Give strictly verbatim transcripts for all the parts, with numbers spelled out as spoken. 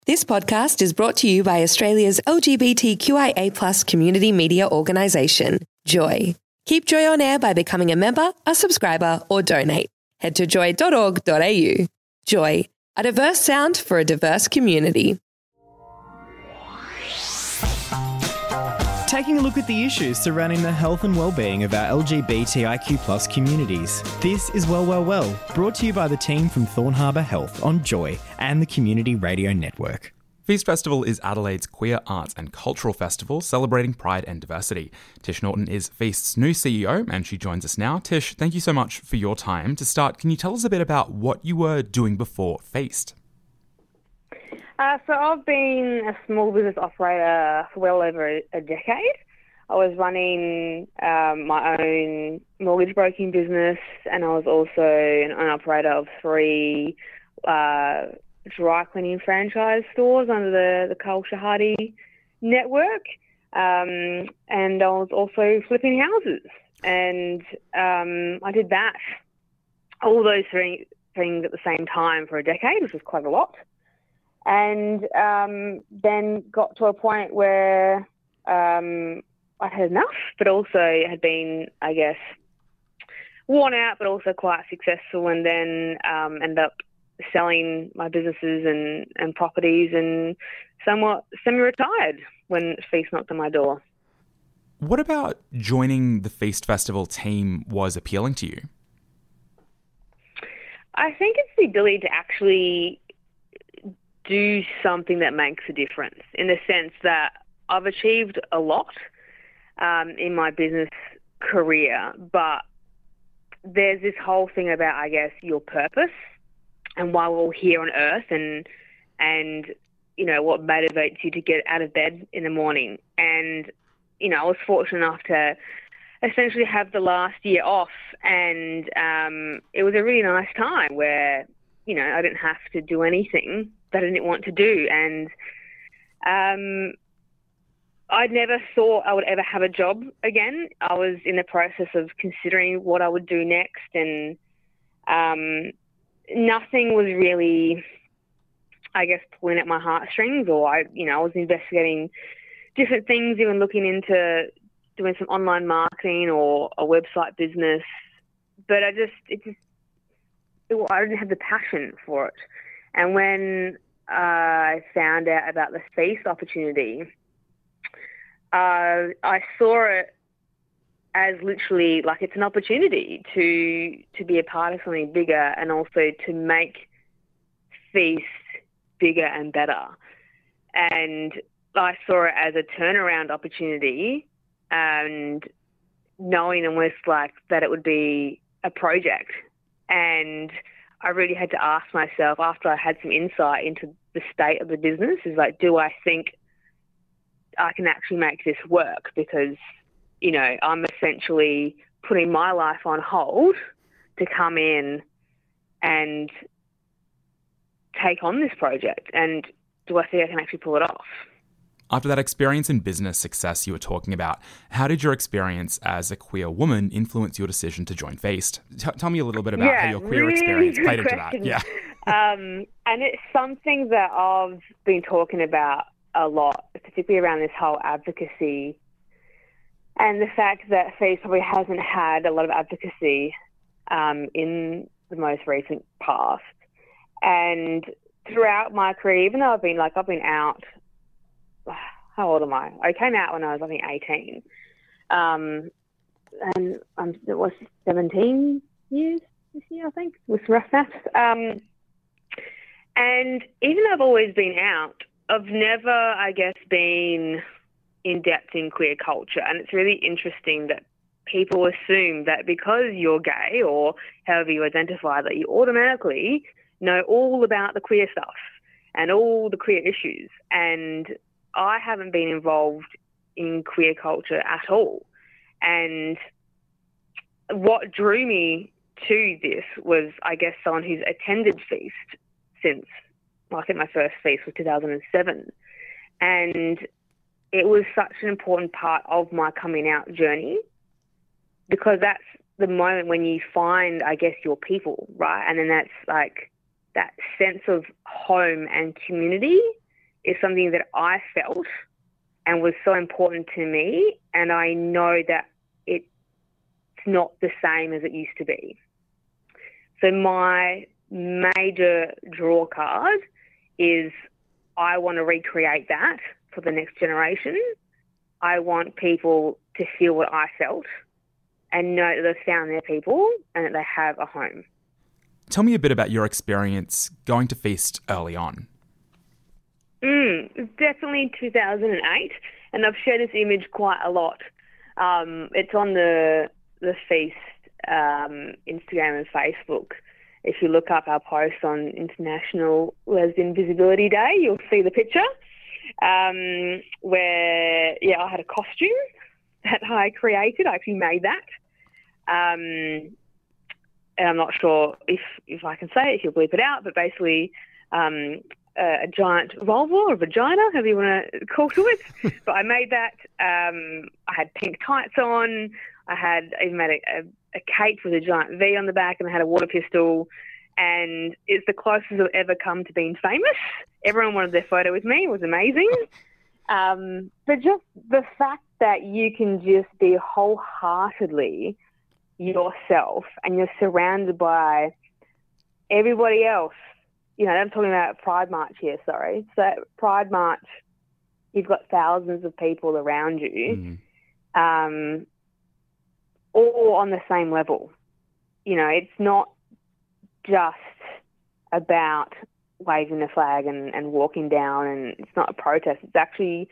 This podcast is brought to you by Australia's L G B T Q I A plus community media organisation, Joy. Keep Joy on air by becoming a member, a subscriber, or donate. Head to joy dot org dot a u. Joy, a diverse sound for a diverse community. Taking a look at the issues surrounding the health and well-being of our L G B T I Q plus communities. This is Well, Well, Well, brought to you by the team from Thorn Harbour Health on Joy and the Community Radio Network. Feast Festival is Adelaide's queer arts and cultural festival celebrating pride and diversity. Tish Norton is Feast's new C E O and she joins us now. Tish, thank you so much for your time. To start, can you tell us a bit about what you were doing before Feast? Uh, so I've been a small business operator for well over a, a decade. I was running um, my own mortgage broking business, and I was also an owner operator of three uh, dry cleaning franchise stores under the, the Carl Shahadi network. Um, and I was also flipping houses. And um, I did that, all those three things at the same time for a decade, which was quite a lot. And um, then got to a point where um, I had enough, but also had been, I guess, worn out, but also quite successful, and then um, ended up selling my businesses and, and properties and somewhat semi-retired when Feast knocked on my door. What about joining the Feast Festival team was appealing to you? I think it's the ability to actually do something that makes a difference, in the sense that I've achieved a lot um, in my business career, but there's this whole thing about, I guess, your purpose and why we're all here on earth, and, and you know, what motivates you to get out of bed in the morning. And, you know, I was fortunate enough to essentially have the last year off, and um, it was a really nice time where, you know, I didn't have to do anything that I didn't want to do. And um, I never thought I would ever have a job again. I was in the process of considering what I would do next, and um, nothing was really, I guess, pulling at my heartstrings, or I, you know, I was investigating different things, even looking into doing some online marketing or a website business. But I just, it just, it, I didn't have the passion for it. And when uh, I found out about the Feast opportunity, uh, I saw it as literally like it's an opportunity to to be a part of something bigger, and also to make Feast bigger and better. And I saw it as a turnaround opportunity, and knowing almost like that it would be a project. And I really had to ask myself, after I had some insight into the state of the business, is like, do I think I can actually make this work? Because, you know, I'm essentially putting my life on hold to come in and take on this project. And do I think I can actually pull it off? After that experience in business success you were talking about, how did your experience as a queer woman influence your decision to join Feast? T- tell me a little bit about yeah, how your queer really experience good played into question. that. Yeah. um, and it's something that I've been talking about a lot, particularly around this whole advocacy, and the fact that Feast probably hasn't had a lot of advocacy um, in the most recent past. And throughout my career, even though I've been like, I've been out, how old am I? I came out when I was, I think, eighteen. Um, and um, it was seventeen years this year, I think, with rough maths. Um, and even though I've always been out, I've never, I guess, been in depth in queer culture. And it's really interesting that people assume that because you're gay or however you identify, that you automatically know all about the queer stuff and all the queer issues. And I haven't been involved in queer culture at all. And what drew me to this was, I guess, someone who's attended Feast since, well, I think my first Feast was two thousand seven. And it was such an important part of my coming out journey, because that's the moment when you find, I guess, your people, right? And then that's like that sense of home and community is something that I felt and was so important to me, and I know that it's not the same as it used to be. So my major draw card is I want to recreate that for the next generation. I want people to feel what I felt and know that they've found their people and that they have a home. Tell me a bit about your experience going to Feast early on. Mm, definitely two thousand eight, and I've shared this image quite a lot. Um, it's on the the Feast um, Instagram and Facebook. If you look up our post on International Lesbian Visibility Day, you'll see the picture um, where, yeah, I had a costume that I created. I actually made that. Um, and I'm not sure if, if I can say it, if you'll bleep it out, but basically um, a, a giant vulva or vagina, however you want to call to it. But I made that. Um, I had pink tights on. I had I even made a, a, a cape with a giant V on the back, and I had a water pistol. And it's the closest I've ever come to being famous. Everyone wanted their photo with me. It was amazing. Um, but just the fact that you can just be wholeheartedly yourself and you're surrounded by everybody else. You know, I'm talking about Pride March here, sorry. So Pride March, you've got thousands of people around you, mm. um, all on the same level. You know, it's not just about waving the flag and, and walking down, and it's not a protest. It's actually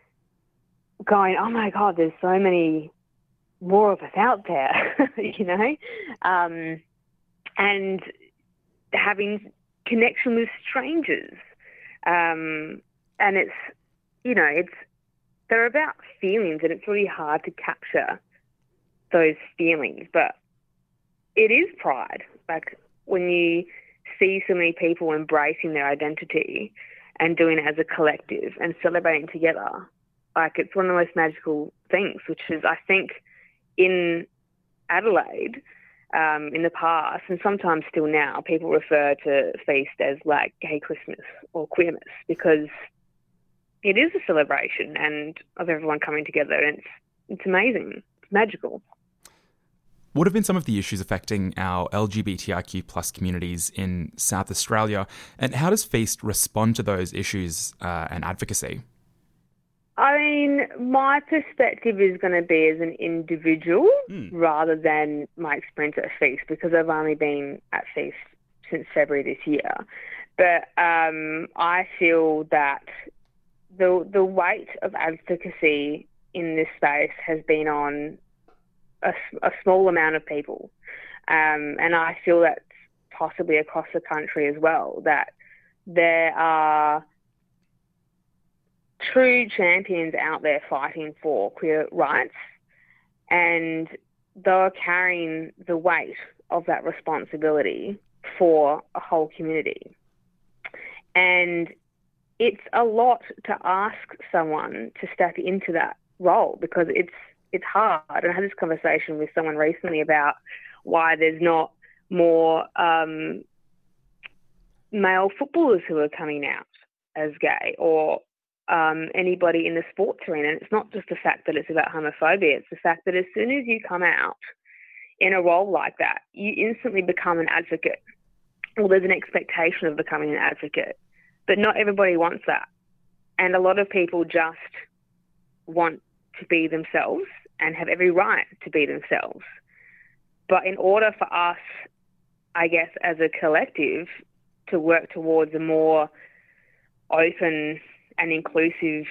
going, oh my God, there's so many more of us out there, you know, um, and having connection with strangers. Um, and it's, you know, it's, they're about feelings, and it's really hard to capture those feelings, but it is pride. Like when you see so many people embracing their identity and doing it as a collective and celebrating together, like it's one of the most magical things, which is, I think, in Adelaide, um, in the past, and sometimes still now, people refer to Feast as like Gay Christmas or Queermas, because it is a celebration and of everyone coming together, and it's it's amazing. It's magical. What have been some of the issues affecting our L G B T I Q plus communities in South Australia, and how does Feast respond to those issues uh, and advocacy? I mean, my perspective is going to be as an individual mm. rather than my experience at Feast, because I've only been at Feast since February this year. But um, I feel that the the weight of advocacy in this space has been on a, a small amount of people. Um, and I feel that's possibly across the country as well, that there are true champions out there fighting for queer rights, and they're carrying the weight of that responsibility for a whole community. And it's a lot to ask someone to step into that role, because it's it's hard. And I had this conversation with someone recently about why there's not more um, male footballers who are coming out as gay, or um, anybody in the sports arena. And it's not just the fact that it's about homophobia, it's the fact that as soon as you come out in a role like that, you instantly become an advocate. Well, there's an expectation of becoming an advocate, but not everybody wants that. And a lot of people just want to be themselves and have every right to be themselves. But in order for us, I guess, as a collective, to work towards a more open and inclusive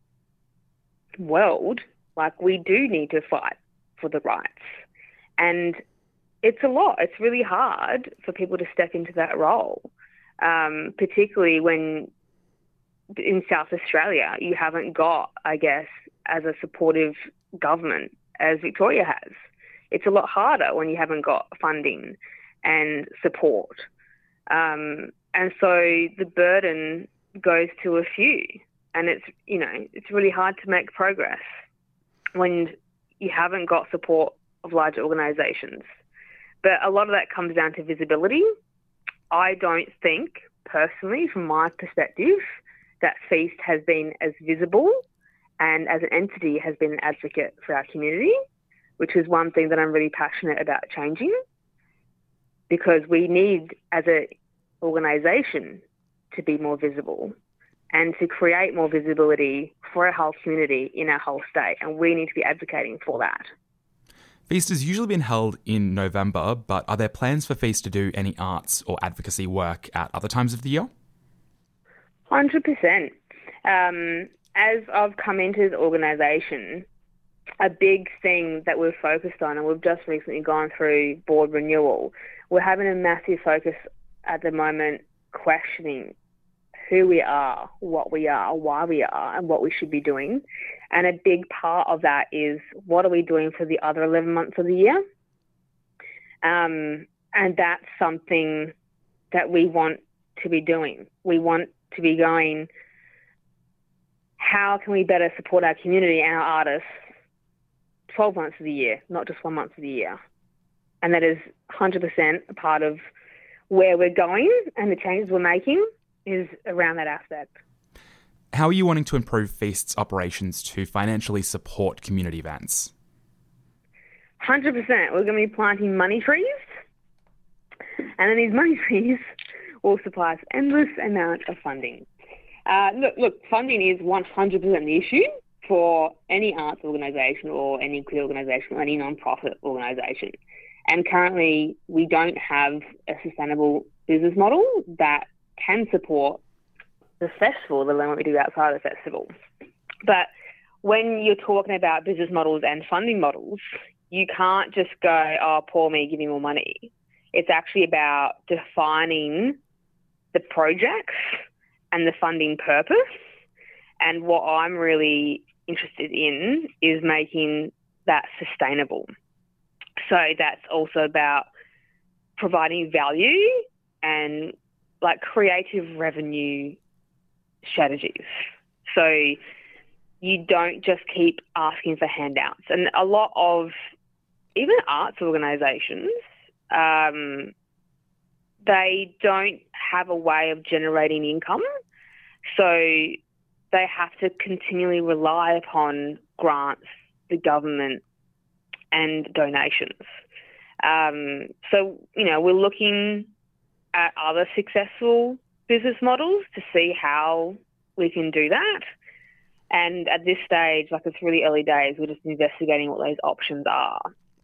world, like, we do need to fight for the rights. And it's a lot. It's really hard for people to step into that role, um, particularly when in South Australia you haven't got, I guess, as a supportive government as Victoria has. It's a lot harder when you haven't got funding and support. Um, and so the burden goes to a few. And it's, you know, it's really hard to make progress when you haven't got support of large organisations. But a lot of that comes down to visibility. I don't think, personally, from my perspective, that Feast has been as visible and as an entity has been an advocate for our community, which is one thing that I'm really passionate about changing, because we need, as an organisation, to be more visible and to create more visibility for our whole community in our whole state, and we need to be advocating for that. Feast has usually been held in November, but are there plans for Feast to do any arts or advocacy work at other times of the year? one hundred percent. Um, as I've come into the organisation, a big thing that we've focused on, and we've just recently gone through board renewal, we're having a massive focus at the moment questioning who we are, what we are, why we are, and what we should be doing. And a big part of that is, what are we doing for the other eleven months of the year? Um, and that's something that we want to be doing. We want to be going, how can we better support our community and our artists twelve months of the year, not just one month of the year? And that is one hundred percent a part of where we're going, and the changes we're making is around that aspect. How are you wanting to improve Feast's operations to financially support community events? one hundred percent. We're going to be planting money trees, and then these money trees will supply us endless amount of funding. Uh, look, look, funding is one hundred percent the issue for any arts organisation or any queer organisation or any non-profit organisation. And currently, we don't have a sustainable business model that can support the festival, the what we do outside of the festival. But when you're talking about business models and funding models, you can't just go, oh, poor me, give me more money. It's actually about defining the projects and the funding purpose. And what I'm really interested in is making that sustainable. So that's also about providing value and like creative revenue strategies. So you don't just keep asking for handouts. And a lot of even arts organisations, um, they don't have a way of generating income. So they have to continually rely upon grants, the government, and donations. Um, so, you know, we're looking at other successful business models to see how we can do that. And at this stage, like, it's really early days, we're just investigating what those options are.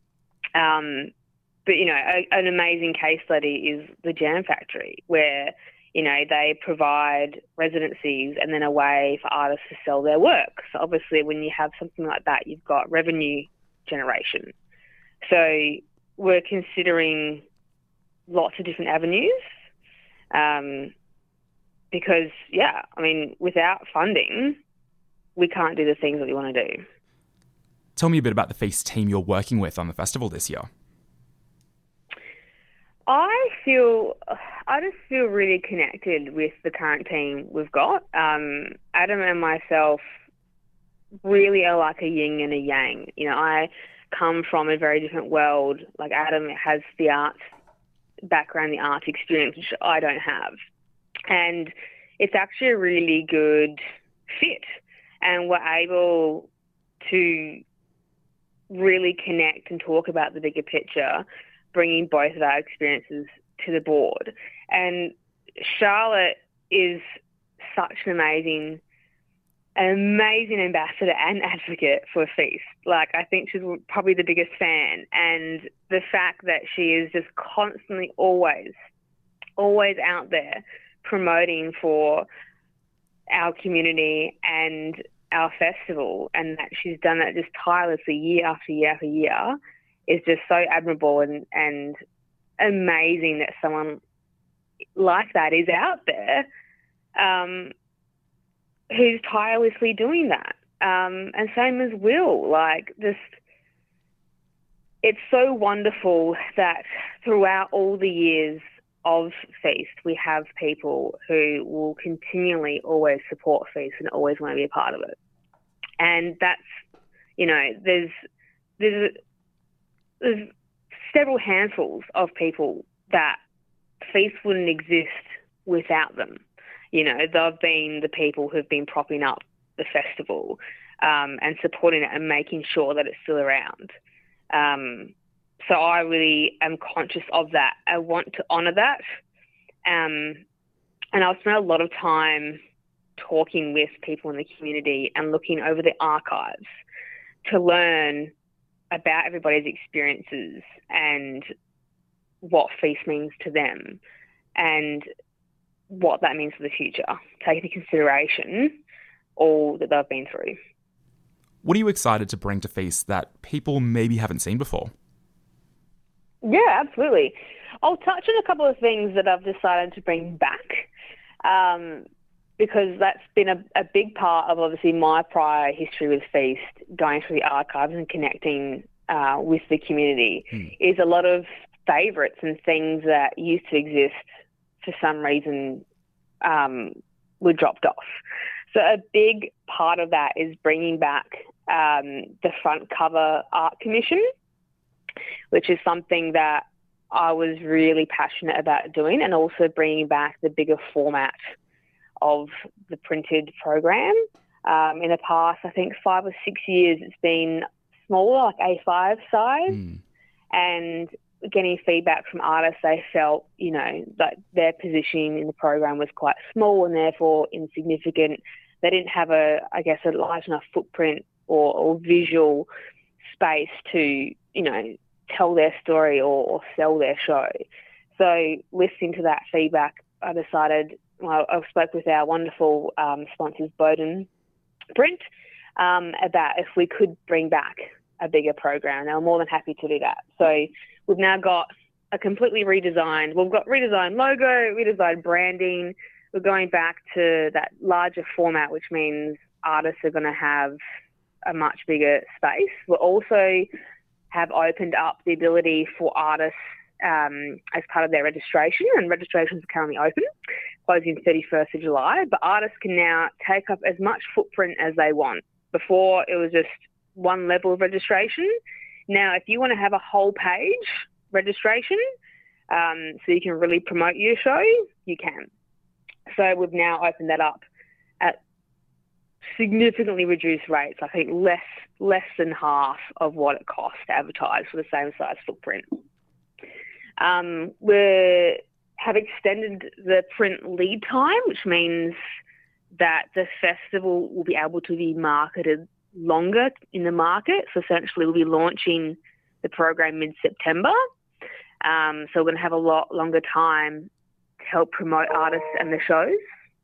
Um, but, you know, a, an amazing case study is the Jam Factory, where, you know, they provide residencies and then a way for artists to sell their work. So obviously when you have something like that, you've got revenue generation. So we're considering lots of different avenues um, because, yeah, I mean, without funding, we can't do the things that we want to do. Tell me a bit about the Feast team you're working with on the festival this year. I feel, I just feel really connected with the current team we've got. Um, Adam and myself really are like a yin and a yang. You know, I come from a very different world. Like, Adam has the arts background, the arts experience, which I don't have. And it's actually a really good fit. And we're able to really connect and talk about the bigger picture, bringing both of our experiences to the board. And Charlotte is such an amazing, an amazing ambassador and advocate for Feast. Like, I think she's probably the biggest fan. And the fact that she is just constantly always, always out there promoting for our community and our festival, and that she's done that just tirelessly year after year after year, is just so admirable and, and amazing that someone like that is out there um, who's tirelessly doing that. Um, and same as Will. Like, just, it's so wonderful that throughout all the years of Feast, we have people who will continually always support Feast and always want to be a part of it. And that's, you know, there's there's there's several handfuls of people that Feast wouldn't exist without them. You know, they've been the people who've been propping up the festival um, and supporting it and making sure that it's still around. Um, so I really am conscious of that. I want to honour that. Um, and I've spent a lot of time talking with people in the community and looking over the archives to learn about everybody's experiences and what feast means to them and what that means for the future, taking into consideration all that they've been through. What are you excited to bring to Feast that people maybe haven't seen before? Yeah, absolutely. I'll touch on a couple of things that I've decided to bring back um, because that's been a, a big part of obviously my prior history with Feast, going through the archives and connecting uh, with the community, hmm. is a lot of favourites and things that used to exist for some reason um, were dropped off. So a big part of that is bringing back um, the front cover art commission, which is something that I was really passionate about doing, and also bringing back the bigger format of the printed program. Um, in the past, I think five or six years, it's been smaller, like A five size, mm. and getting feedback from artists, they felt, you know, that their positioning in the program was quite small and therefore insignificant. They didn't have a, I guess, a large enough footprint or, or visual space to, you know, tell their story or, or sell their show. So listening to that feedback, I decided, well, I spoke with our wonderful um, sponsors, Bowden Print, um, about if we could bring back a bigger program. They were more than happy to do that. So we've now got a completely redesigned, we've got redesigned logo, redesigned branding. We're going back to that larger format, which means artists are going to have a much bigger space. We'll also have opened up the ability for artists um, as part of their registration, and registrations are currently open, closing thirty-first of July, but artists can now take up as much footprint as they want. Before, it was just one level of registration. Now, if you want to have a whole page registration, um, so you can really promote your show, you can. So we've now opened that up at significantly reduced rates. I think less less than half of what it costs to advertise for the same size footprint. Um, we have extended the print lead time, which means that the festival will be able to be marketed longer in the market. So essentially we'll be launching the program mid-September. Um, so we're going to have a lot longer time to help promote artists and the shows.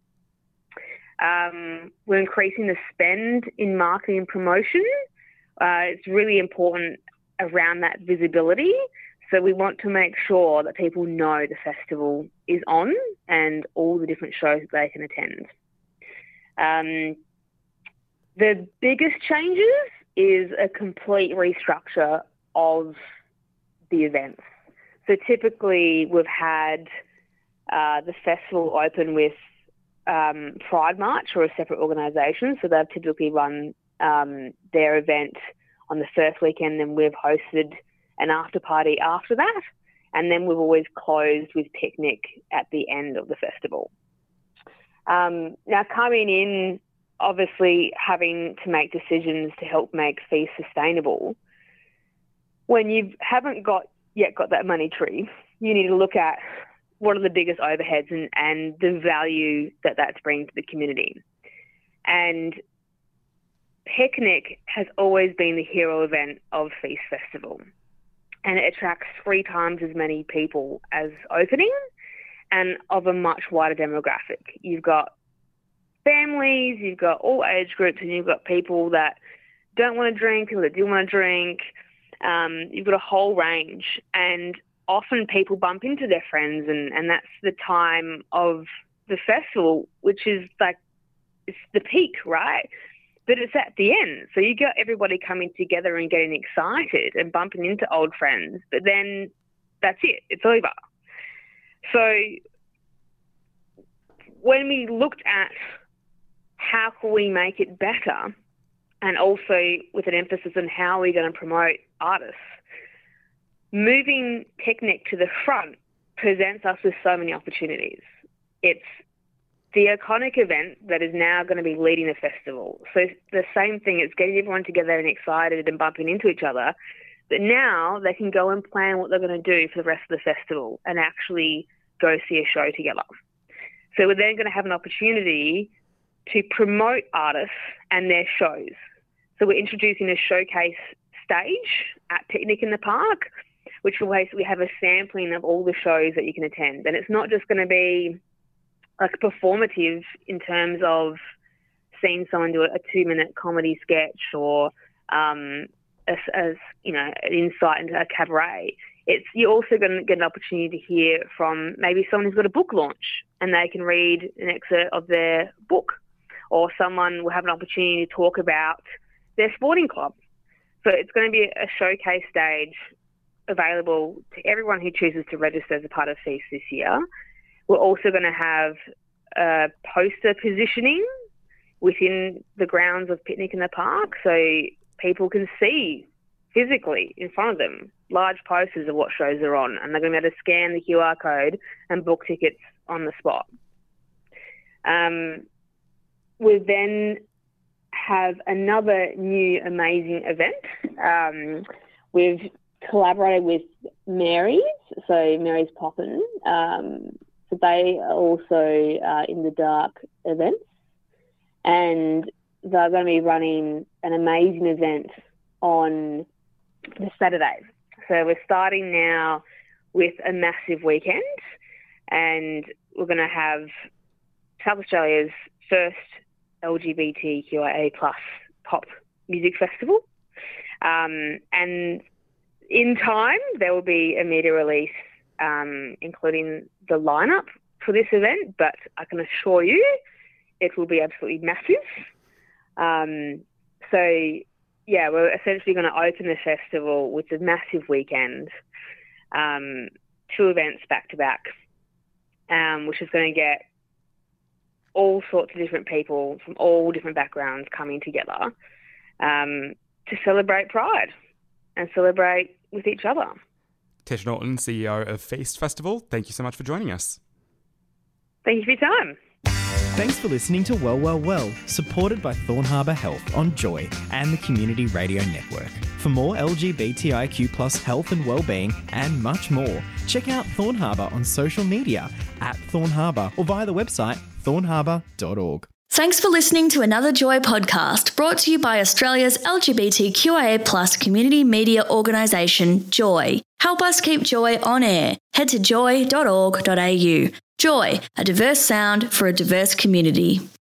Um, we're increasing the spend in marketing and promotion. Uh, it's really important around that visibility. So we want to make sure that people know the festival is on and all the different shows that they can attend. Um, the biggest changes is a complete restructure of the events. So typically we've had uh, the festival open with um, Pride March or a separate organisation. So they've typically run um, their event on the first weekend, and we've hosted an after party after that. And then we've always closed with picnic at the end of the festival. Um, now coming in, obviously having to make decisions to help make Feast sustainable, when you haven't got yet got that money tree, you need to look at what are the biggest overheads and, and the value that that's bringing to the community. And Picnic has always been the hero event of Feast Festival, and it attracts three times as many people as opening and of a much wider demographic. You've got families, you've got all age groups, and you've got people that don't want to drink, people that do want to drink. Um, you've got a whole range, and often people bump into their friends, and, and that's the time of the festival, which is like, it's the peak, right? But it's at the end. So you got everybody coming together and getting excited and bumping into old friends, but then that's it, it's over. So when we looked at how can we make it better, and also with an emphasis on how we're going to promote artists, moving Picnic to the front presents us with so many opportunities. It's the iconic event that is now going to be leading the festival. So the same thing, it's getting everyone together and excited and bumping into each other. But now they can go and plan what they're going to do for the rest of the festival and actually go see a show together. So we're then going to have an opportunity to promote artists and their shows. So we're introducing a showcase stage at Picnic in the Park, which will basically have a sampling of all the shows that you can attend. And it's not just going to be like performative in terms of seeing someone do a two-minute comedy sketch or um, as, as you know, an insight into a cabaret. It's you're also going to get an opportunity to hear from maybe someone who's got a book launch and they can read an excerpt of their book, or someone will have an opportunity to talk about their sporting club. So it's going to be a showcase stage available to everyone who chooses to register as a part of Feast this year. We're also going to have a poster positioning within the grounds of Picnic in the Park, so people can see physically in front of them large posters of what shows are on, and they're going to be able to scan the Q R code and book tickets on the spot. Um, we then have another new amazing event. Um, we've collaborated with Mary's, so Mary's Poppin. Um, so they are also uh, in the dark events, and they're going to be running an amazing event on the Saturday. So we're starting now with a massive weekend, and we're going to have South Australia's first L G B T Q I A plus pop music festival. Um, and in time, there will be a media release, um, including the lineup for this event, but I can assure you it will be absolutely massive. Um, so, yeah, we're essentially going to open the festival with a massive weekend, um, two events back-to-back, um, which is going to get all sorts of different people from all different backgrounds coming together um, to celebrate Pride and celebrate with each other. Tish Norton, C E O of Feast Festival, thank you so much for joining us. Thank you for your time. Thanks for listening to Well, Well, Well, supported by Thorn Harbour Health on Joy and the Community Radio Network. For more L G B T I Q plus health and wellbeing and much more, check out Thorn Harbour on social media at Thorn Harbour or via the website thorn harbour dot org. Thanks for listening to another Joy podcast brought to you by Australia's L G B T Q I A plus community media organisation, Joy. Help us keep Joy on air. Head to joy dot org dot a u. Joy, a diverse sound for a diverse community.